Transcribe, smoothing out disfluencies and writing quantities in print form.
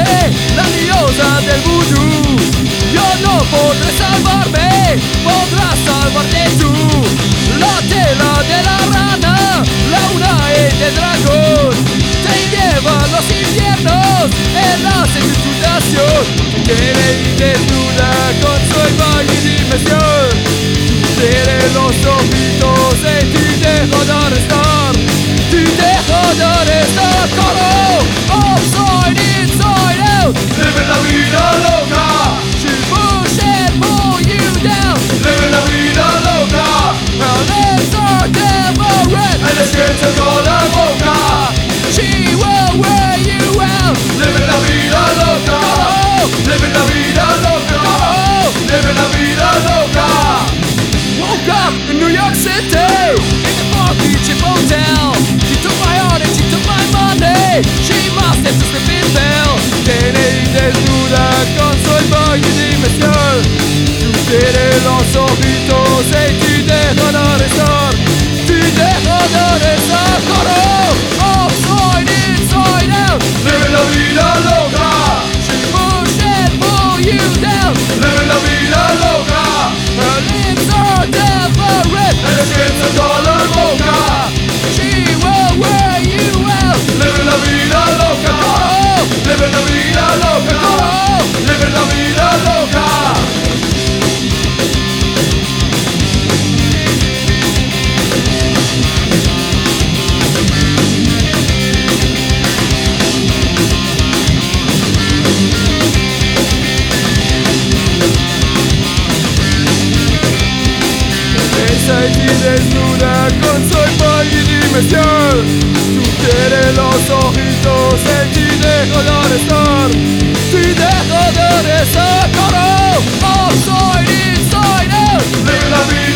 la diosa del vudú. Yo no podré salvarme, podrás salvarte tú. La tela de la rana, la unae del dragón, te lleva a los infiernos en la censuración. Quiere desnuda con su imagen y dimensión. Quiere los ojitos y te dejo de arrestar. Te dejo de arrestar, coro. Upside, inside out. Living la vida loca. She push and pull you down. Living la vida loca. Her lips are devoured. And the skin to toda la boca. She will wear you out. Living la vida loca. Living la vida loca. Living la vida loca. Woke up in New York City, in the funky cheap hotel. She took my heart and she took my money. She must have just been fell. Tiene desnuda con su imagen y dimensión. Tú tienes los ojitos y te dejo de arrestar. Te dejo de arrestar, coro. Upside, inside out. Living la vida loca. She push and pull you down. Living la vida loca. Her lips are devoured. And the skin to toda la boca. She will wear you out. Living la vida loca. Living la vida loca. Living la vida loca. Esa y desnuda con su imagen y dimensión. Tú quieres los ojitos y te dejo de arrestar. Te dejo de arrestar, coro. Upside, inside out. Living la vida